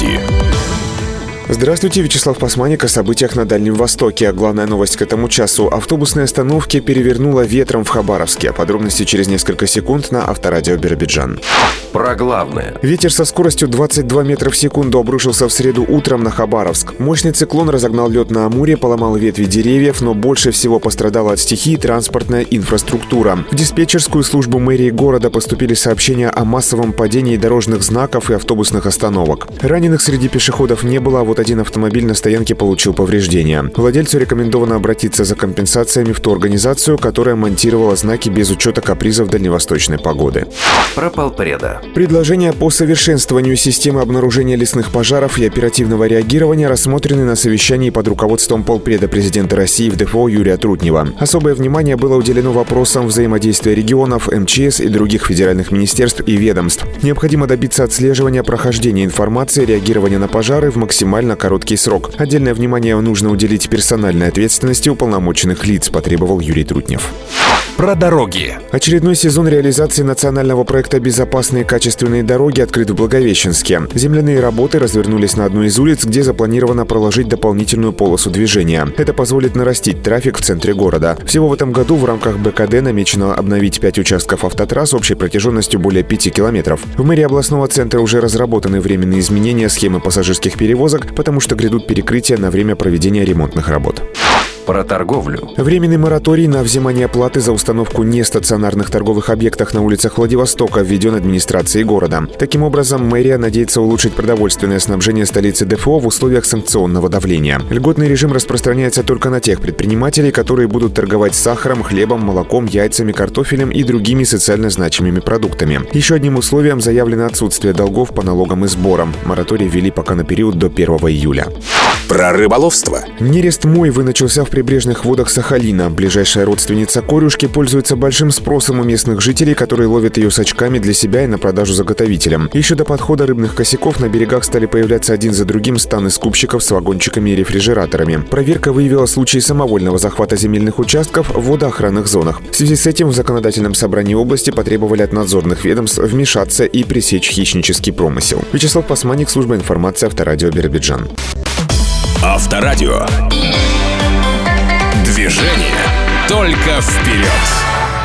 новости. Здравствуйте, Вячеслав Пасманик о событиях на Дальнем Востоке. Главная новость к этому часу. Автобусные остановки перевернуло ветром в Хабаровске. Подробности через несколько секунд на Авторадио Биробиджан. Про главное. Ветер со скоростью 22 метра в секунду обрушился в среду утром на Хабаровск. Мощный циклон разогнал лед на Амуре, поломал ветви деревьев, но больше всего пострадала от стихии транспортная инфраструктура. В диспетчерскую службу мэрии города поступили сообщения о массовом падении дорожных знаков и автобусных остановок. Раненых среди пешеходов не было, а вот один автомобиль на стоянке получил повреждения. Владельцу рекомендовано обратиться за компенсациями в ту организацию, которая монтировала знаки без учета капризов дальневосточной погоды. Про полпреда. Предложения по совершенствованию системы обнаружения лесных пожаров и оперативного реагирования рассмотрены на совещании под руководством полпреда президента России в ДФО Юрия Трутнева. Особое внимание было уделено вопросам взаимодействия регионов, МЧС и других федеральных министерств и ведомств. Необходимо добиться отслеживания прохождения информации, реагирования на пожары в максимально короткий срок. Отдельное внимание нужно уделить персональной ответственности уполномоченных лиц, потребовал Юрий Трутнев. Про дороги. Очередной сезон реализации национального проекта «Безопасные и качественные дороги» открыт в Благовещенске. Земляные работы развернулись на одной из улиц, где запланировано проложить дополнительную полосу движения. Это позволит нарастить трафик в центре города. Всего в этом году в рамках БКД намечено обновить 5 участков автотрасс общей протяженностью более 5 километров. В мэрии областного центра уже разработаны временные изменения схемы пассажирских перевозок, потому что грядут перекрытия на время проведения ремонтных работ. Про торговлю. Временный мораторий на взимание платы за установку нестационарных торговых объектов на улицах Владивостока введен администрацией города. Таким образом, мэрия надеется улучшить продовольственное снабжение столицы ДФО в условиях санкционного давления. Льготный режим распространяется только на тех предпринимателей, которые будут торговать сахаром, хлебом, молоком, яйцами, картофелем и другими социально значимыми продуктами. Еще одним условием заявлено отсутствие долгов по налогам и сборам. Мораторий ввели пока на период до 1 июля. Про рыболовство. Нерест мойвы начался в прибрежных водах Сахалина. Ближайшая родственница корюшки пользуется большим спросом у местных жителей, которые ловят ее с очками для себя и на продажу заготовителям. Еще до подхода рыбных косяков на берегах стали появляться один за другим станы скупщиков с вагончиками и рефрижераторами. Проверка выявила случаи самовольного захвата земельных участков в водоохранных зонах. В связи с этим в законодательном собрании области потребовали от надзорных ведомств вмешаться и пресечь хищнический промысел. Вячеслав Пасманик, служба информации, Авторадио Биробиджан. Авторадио. Движение только вперед.